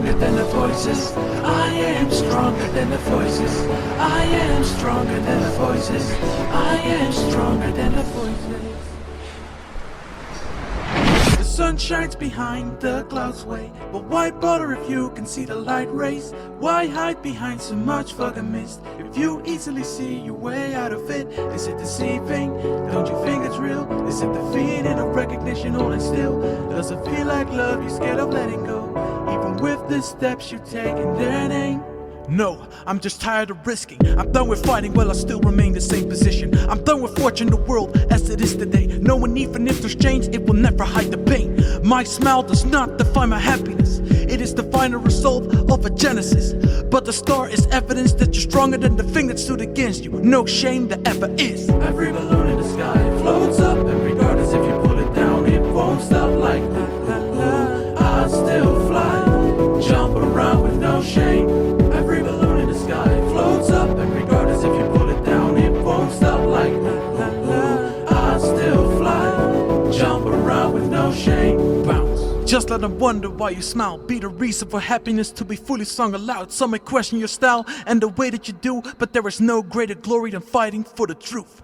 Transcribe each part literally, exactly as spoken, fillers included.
stronger than the voices. I am stronger than the voices. I am stronger than the voices. I am stronger than the voices. The sun shines behind the clouds way, but why bother if you can see the light rays? Why hide behind so much fucking mist if you easily see your way out of it? Is it deceiving? Don't you think it's real? Is it the feeling of recognition holding still? Does it feel like love you're scared of letting go, even with the steps you take in their name? No, I'm just tired of risking. I'm done with fighting while I still remain the same position. I'm done with watching the world as it is today, knowing even if there's change, it will never hide the pain. My smile does not define my happiness, it is the final result of a genesis. But the star is evidence that you're stronger than the thing that stood against you. No shame there ever is. Every balloon in the sky floats up, and regardless if you pull it down, it won't stop. Like la la la, I still fly, jump around with no shame. Every balloon in the sky floats up, and regardless if you pull it down, it won't stop. Like la la la, I still fly, jump around with no shame. Bounce. Just let them wonder why you smile. Be the reason for happiness to be fully sung aloud. Some may question your style and the way that you do, but there is no greater glory than fighting for the truth.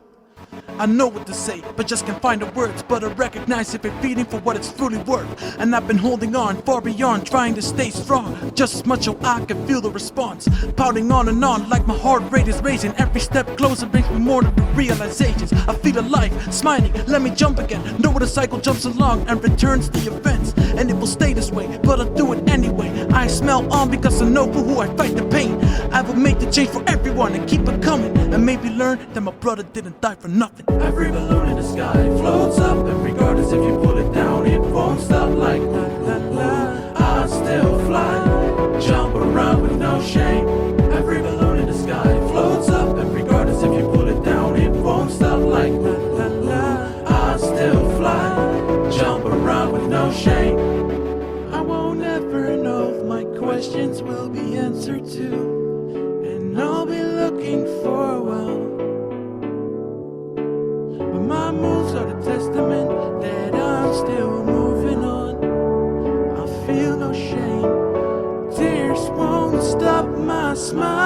I know what to say, but just can't find the words. But I recognize if it's feeding for what it's truly worth. And I've been holding on far beyond, trying to stay strong, just as much so I can feel the response. Pouting on and on like my heart rate is raising. Every step closer brings me more to the realizations. I feel alive, smiling, let me jump again. Know where the cycle jumps along and returns the events. And it will stay this way, but I'll do it anyway. I smell on because I know for who I fight the pain. I will make the change for everyone and keep it coming. And maybe learn that my brother didn't die for nothing. Every balloon in the sky floats up, and regardless if you pull it down, it won't stop. Like la la la, I still fly, jump around with no shame. Every balloon in the sky floats up, and regardless if you pull it down, it won't stop. Like la la la, I still fly, jump around with no shame. I won't ever know if my questions will be answered to, and I'll be looking for a while. My moves are the testament that I'm still moving on. I feel no shame, tears won't stop my smile.